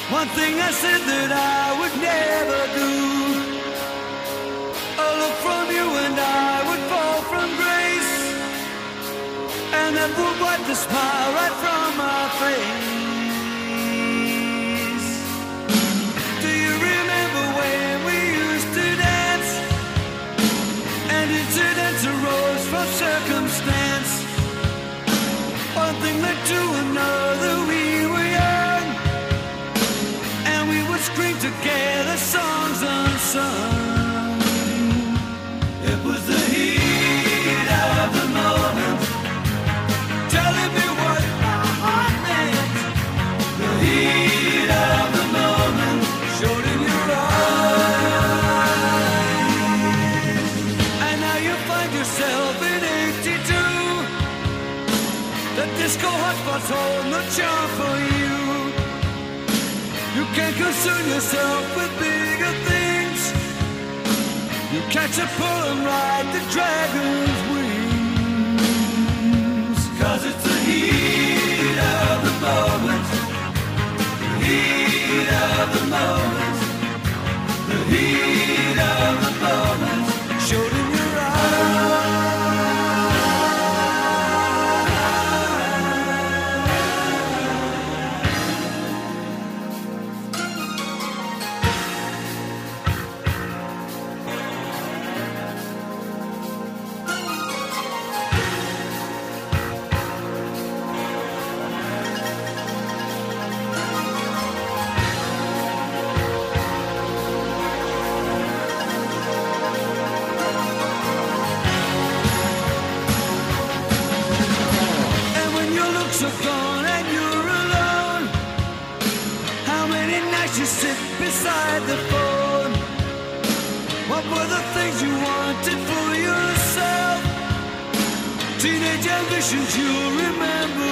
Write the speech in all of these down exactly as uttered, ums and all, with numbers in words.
One thing I said that I would never do. A look from you and I would fall from grace, and that would wipe the smile right from my face. Do you remember when we used to dance, and incidents arose from circumstance? One thing led to another, we were young, and we would scream together songs unsung. It was the heat of the moment, telling me what my heart meant. The heat of the moment showed in your eyes. And now you find yourself in eighty-two. The disco hotspots hold no charm for you. You can't concern yourself with bigger things. You catch a pull and ride the dragon's wings. Cause it's the heat of the moment, the heat of the moment, the heat of the moment showed in your eyes. Are gone and you're alone. How many nights you sit beside the phone? What were the things you wanted for yourself? Teenage ambitions you remember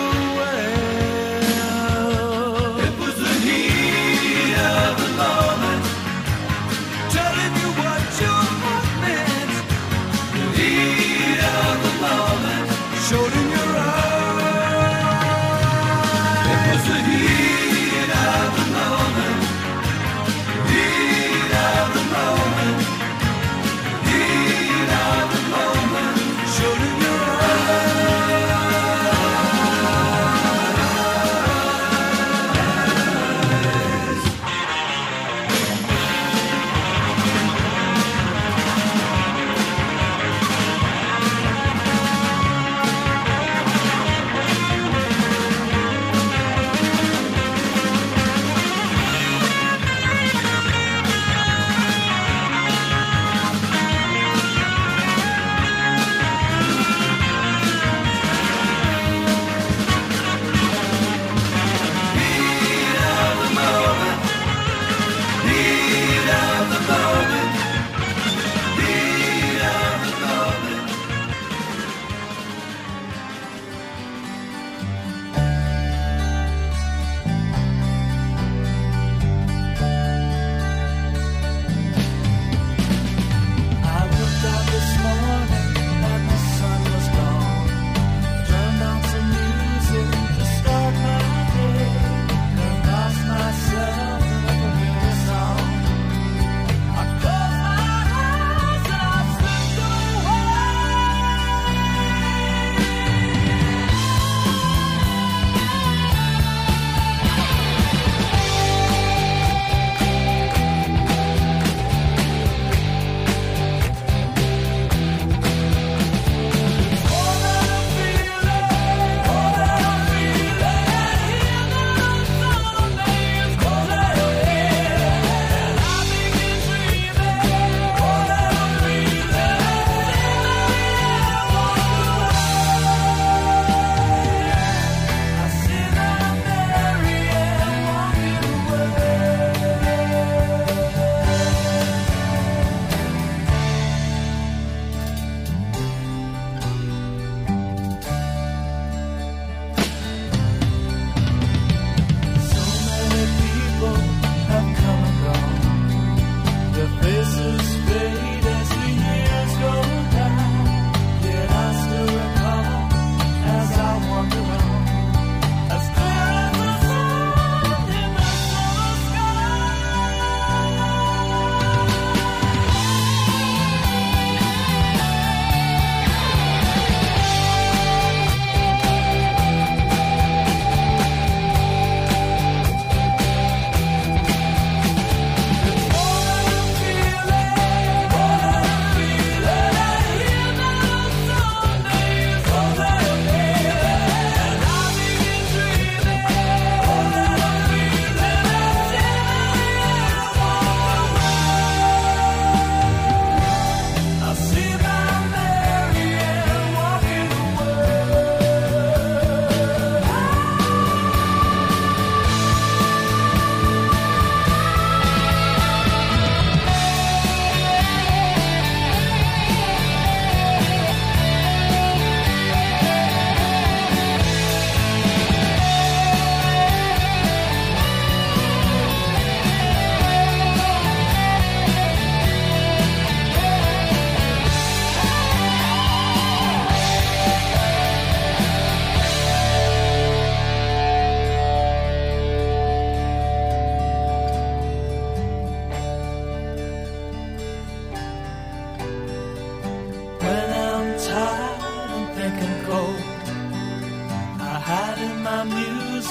well. It was the heat of the moment, telling you what your heart meant. The heat of the moment showed in your eyes. The heat of the moment, heat of the moment, heat of the moment, showed in your eyes.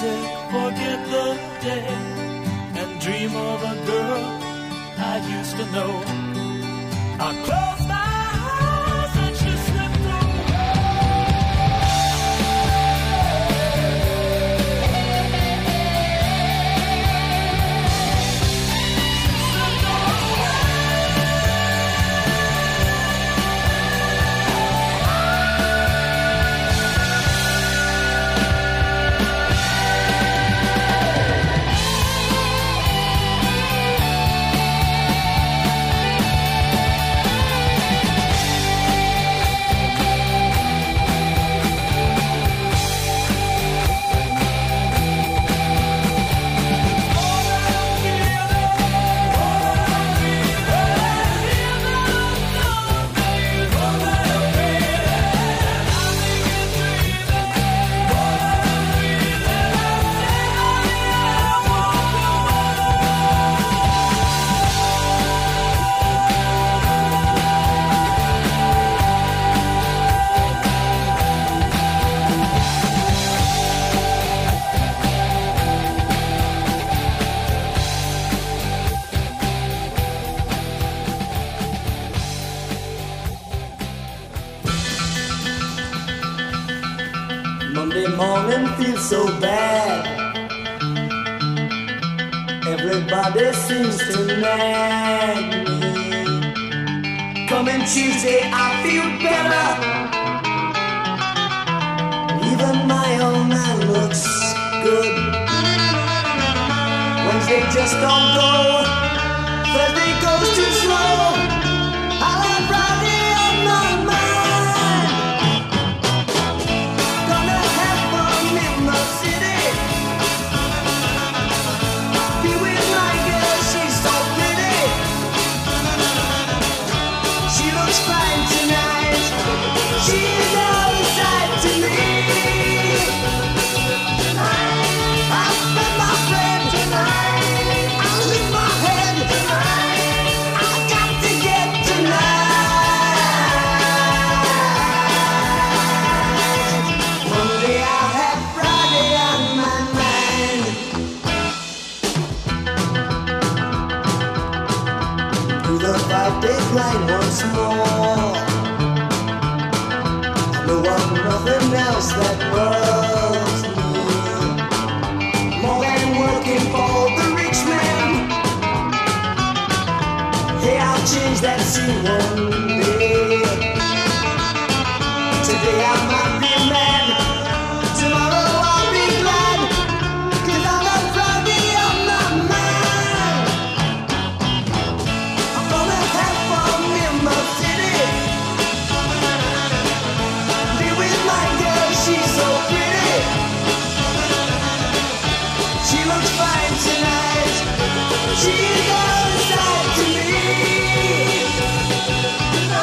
music, forget the day, and dream of a girl I used to know. I close my eyes and she slipped Monday morning feels so bad. Everybody seems to nag me. Coming Tuesday I feel better. Even my old man looks good. Wednesday just don't go. Thursday goes too slow. I'll have Friday on my mind. Gonna have fun in the city. Be with my girl, she's so pretty. She looks fine tonight. She's all inside to me. I'll spend my friend tonight. I'll lift my head tonight. I've got to get tonight. Monday I'll have Friday on my mind. Through the five-day line once more. I know of nothing else that worries me more than working for the rich man. Hey, I'll change that scene one day. Today I might be mad. Tomorrow I'll be glad. 'Cause I'll have Friday on my mind. I'm gonna have fun in my city. Be with my girl, she's so pretty. She looks fine tonight. She's all inside to me.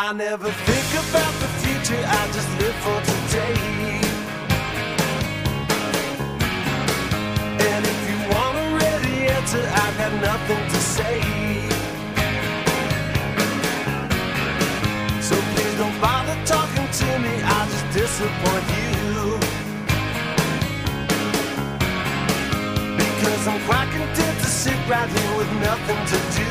I never think about the future, I just live for today. And if you want a ready answer, I've got nothing to say. So please don't bother talking to me, I'll just disappoint you. Because I'm quite content to sit right here with nothing to do.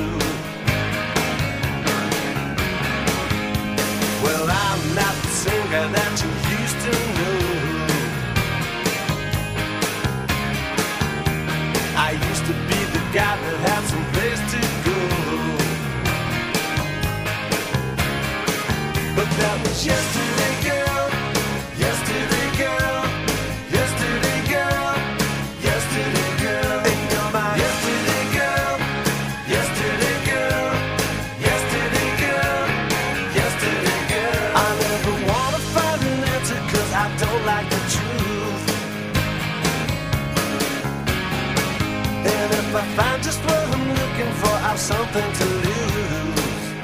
Well, I'm not the singer that you used to know. I used to be the guy that had some place to go. But that was yesterday, girl. Yesterday, girl. Yesterday, girl. Yesterday, girl. And you're my yesterday, girl. Yesterday, girl. Yesterday, girl. Yesterday, girl. I never wanna find an answer, cause I don't like the truth. And if I find just what I'm looking for, I've something to lose.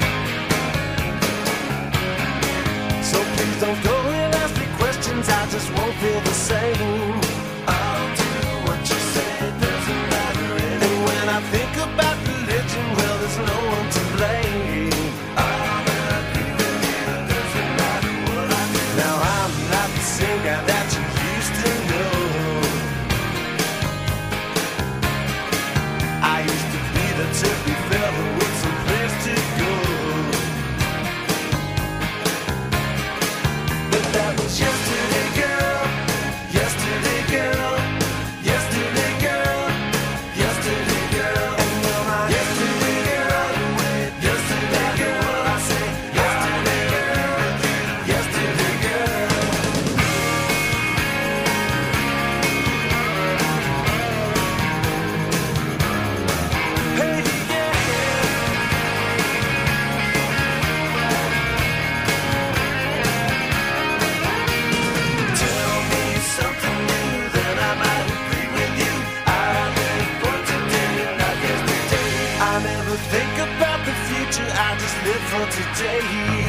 So please don't go and ask me questions, I just won't feel the same. I'll do what you say, it doesn't matter anyway. And when I think about religion, well, there's no one to blame. I'll agree with you, it doesn't matter what I do. Now I'm not the singer that you used to know. I used to be the tippy fella with some place to go. But that was yesterday, girl. Yesterday, girl. Yesterday, girl. Yesterday, girl. And you're my yesterday, girl. Yesterday, girl. I say yesterday, girl. Yesterday, girl. Hey, yeah. Tell me something new, then I might agree with you. I live for today, not yesterday. I never think about the future, I just live for today.